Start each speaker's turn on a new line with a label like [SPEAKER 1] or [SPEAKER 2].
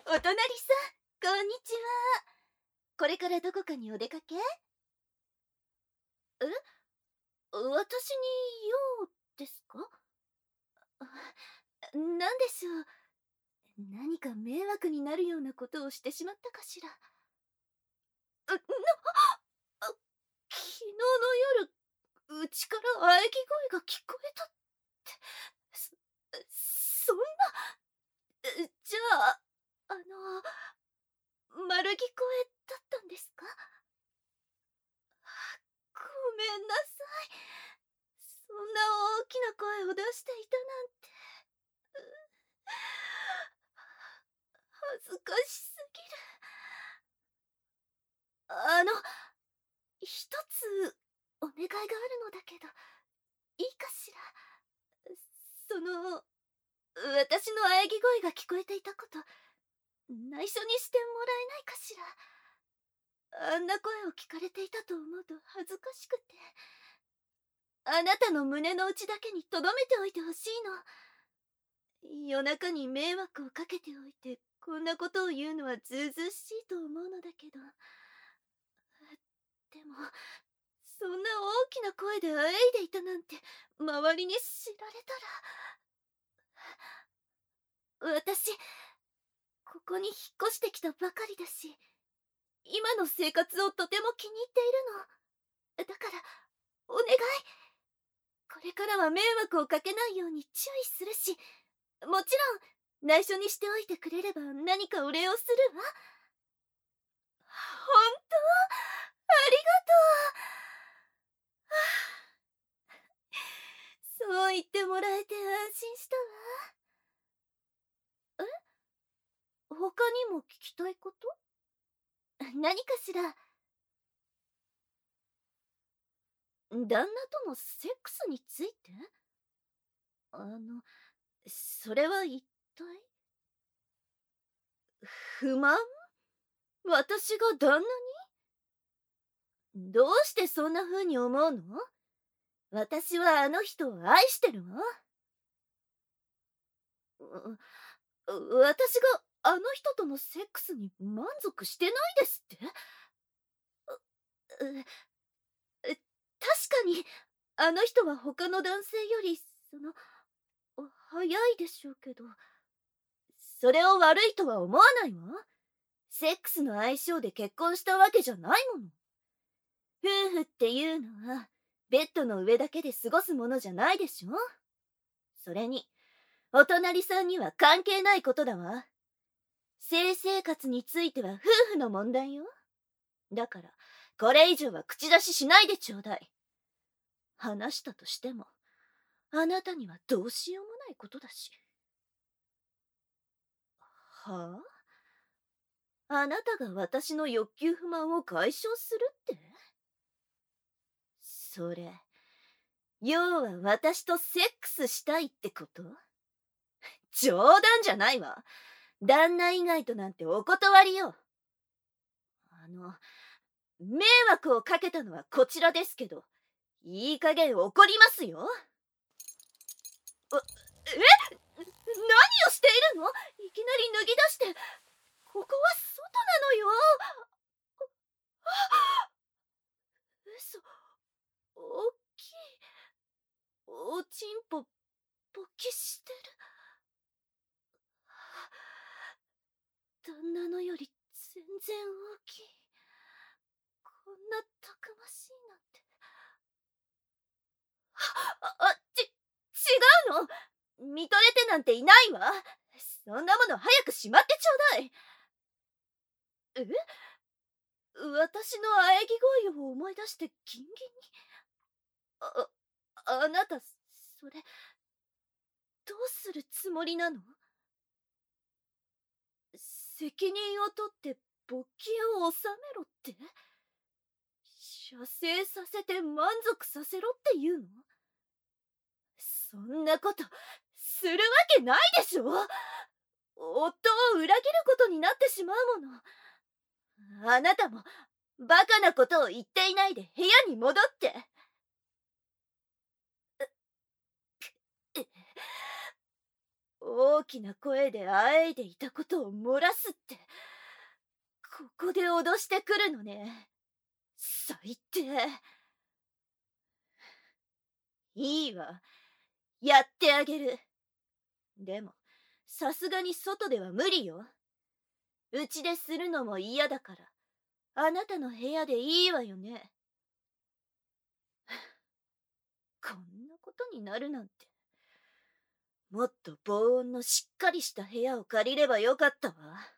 [SPEAKER 1] お隣さん、こんにちは。これからどこかにお出かけ？私に用ですか？なんでしょう。何か迷惑になるようなことをしてしまったかしら。昨日の夜、うちから喘ぎ声が聞こえたって、そんな、じゃあ、丸聞こえだったんですか？ごめんなさい。そんな大きな声を出していたなんて。恥ずかしすぎる。一つお願いがあるのだけど、いいかしら。その、私の喘ぎ声が聞こえていたこと、内緒にしてもらえないかしら。あんな声を聞かれていたと思うと恥ずかしくて。あなたの胸の内だけに留めておいてほしいの。夜中に迷惑をかけておいて、こんなことを言うのはずうずうしいと思うのだけど。でも、そんな大きな声であえいでいたなんて周りに知られたら。私、ここに引っ越してきたばかりだし、今の生活をとても気に入っているの。だから、お願い。これからは迷惑をかけないように注意するし、もちろん内緒にしておいてくれれば何かお礼をするわ。本当、ありがとう。そう言ってもらえて安心したわ。他にも聞きたいこと？何かしら？旦那とのセックスについて？それは一体？不満？私が旦那に？どうしてそんな風に思うの？私はあの人を愛してるわ。う私があの人とのセックスに満足してないですって？う確かにあの人は他の男性より早いでしょうけど、それを悪いとは思わないわ。セックスの相性で結婚したわけじゃないもの。夫婦っていうのはベッドの上だけで過ごすものじゃないでしょ。それにお隣さんには関係ないことだわ。性生活については夫婦の問題よ。だからこれ以上は口出ししないでちょうだい。話したとしてもあなたにはどうしようもないことだし。はあ、あなたが私の欲求不満を解消するって？それ、要は私とセックスしたいってこと？冗談じゃないわ。旦那以外となんてお断りよ。迷惑をかけたのはこちらですけど、いい加減怒りますよ。何をしているの？いきなり脱ぎ出して。ここは外なのよ。嘘。大きい。おちんぽ勃起してる。旦那のより全然大きい。こんなたくましいなんて。違うの？見とれてなんていないわ。そんなもの早くしまってちょうだい。私の喘ぎ声を思い出してギンギンに。あなた、それ、どうするつもりなの？責任を取って勃起を収めろって？射精させて満足させろって言うの？そんなことするわけないでしょ。夫を裏切ることになってしまうもの。あなたもバカなことを言っていないで部屋に戻って。 大きな声であえいでいたことを漏らすって、ここで脅してくるのね。最低。いいわ。やってあげる。でも、さすがに外では無理よ。うちでするのも嫌だから、あなたの部屋でいいわよね。こんなことになるなんて。もっと防音のしっかりした部屋を借りればよかったわ。